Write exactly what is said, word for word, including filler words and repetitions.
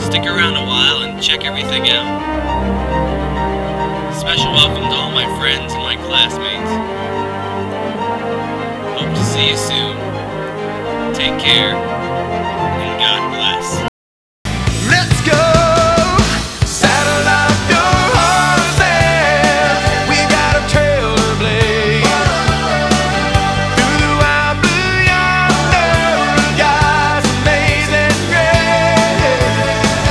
stick around a while and check everything out. Special welcome to all my friends and my classmates. Hope to see you soon. Take care.